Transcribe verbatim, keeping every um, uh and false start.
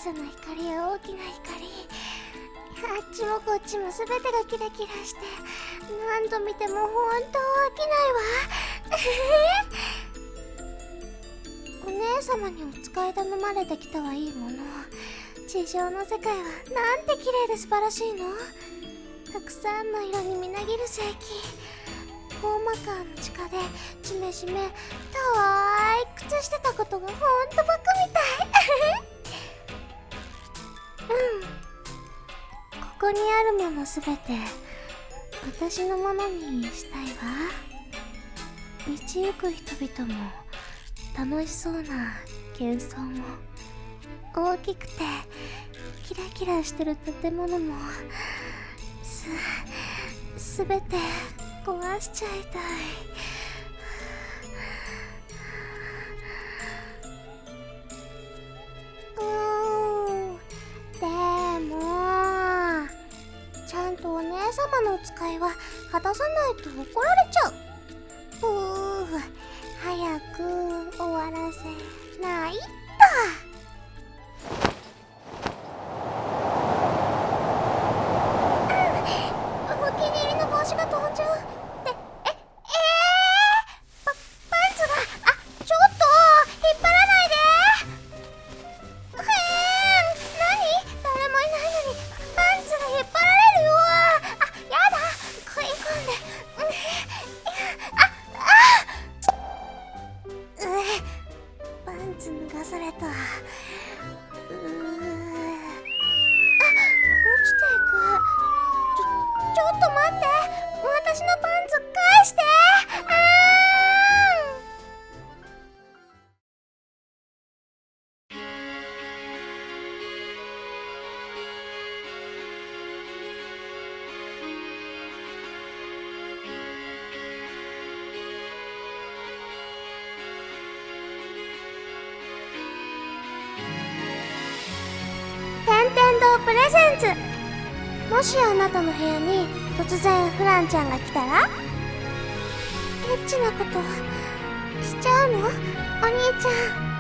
さな光や大きな光、あっちもこっちも全てがキラキラして、何度見ても本当飽きないわ。お姉様にお使い頼まれてきたはいいもの、地上の世界はなんて綺麗で素晴らしいの。たくさんの色にみなぎる世紀、コーマカーの地下でジメジメ退屈してたことがほんとバカみたいうん、ここにあるものすべて私のものにしたいわ。道行く人々も楽しそうな喧騒も、大きくてキラキラしてる建物も、す、すべて壊しちゃいたい。うーん、でもちゃんとお姉様のお使いは果たさないと怒られちゃう。ふう、早く終わらせないと。お気に入りの帽子が飛んじゃう。で、え、えー、パ、パンツが、あ、ちょっと、引っ張らないで。へーん、何？誰もいないのに、パンツが引っ張られるよ。あ、やだ、食い込んで。うん、あ、あ、うえ、パンツ脱がされた。うー、あ、落ちていく。ちょっと待って、私のパンツ返して。あ天天堂プレゼンツ。もしあなたの部屋に突然フランちゃんが来たら、エッチなことしちゃうの？お兄ちゃん。